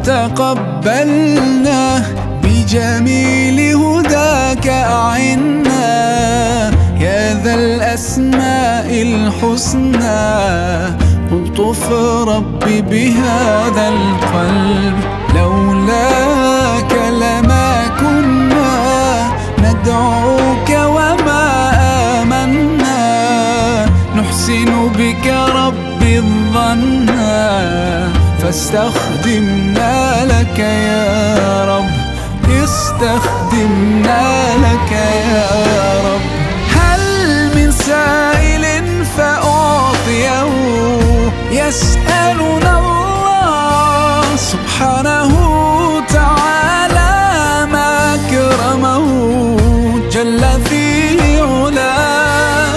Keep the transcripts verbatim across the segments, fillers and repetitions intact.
تقبلنا بجميل هداك أعنا يا ذا الأسماء الحسنى الطف ربي بهذا القلب لولاك لما كنا ندعوك وما آمنا نحسن بك ربي الظن فاستخدمنا لك يا رب استخدمنا لك يا رب هل من سائل فأعطيه يسألنا الله سبحانه تعالى ما أكرمه جل في علاه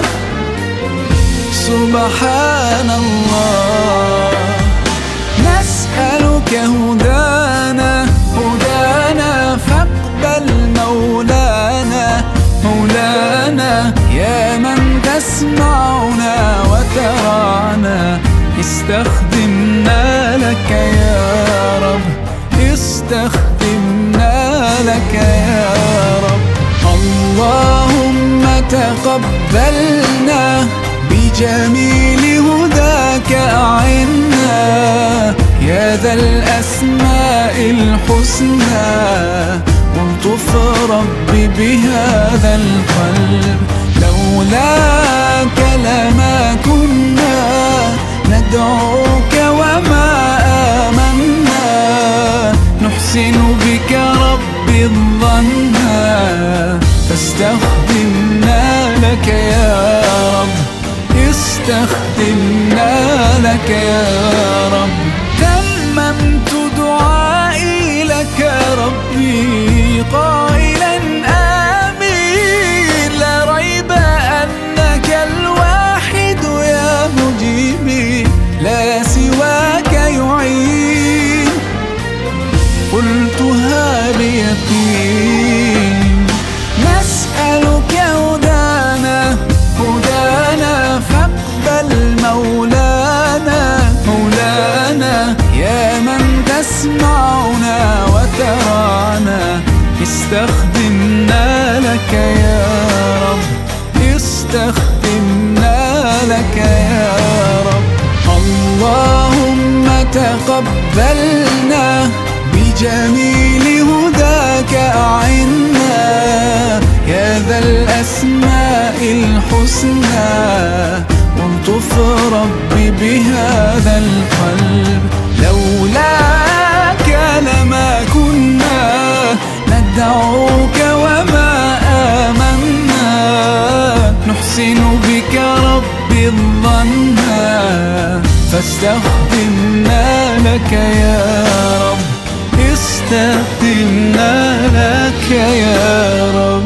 سبحان الله نسألك هدانا هدانا فاقبل مولانا مولانا يا من تسمعنا وترانا استخدمنا لك يا رب استخدمنا لك يا رب اللهم تقبلنا بجميل هداك أعنا يا ذا الأسماء الحسنى والطف ربي بهذا القلب لولاك لما كنا ندعوك وما آمنا نحسن بك ربي الظن فاستخدمنا لك يا رب استخدمنا لك يا رب تممت دعائي لك ربي قائلا آمين لا ريب أنك الواحد يا مجيبي لا سواك يعين قلتها بيقين نسألك هدانا هدانا فاقبل مولانا مولانا يا من تسمعنا وترانا استخدمنا لك يا رب استخدمنا لك يا رب اللهم تقبلنا بجميل هداك أعنا يا ذا الأسماء الحسنى والطف ربي بهذا القلب لولاك لما كنا ندعوك وما آمنا نحسن بك ربي الظن فاستخدمنا لك يا رب استخدمنا لك يا رب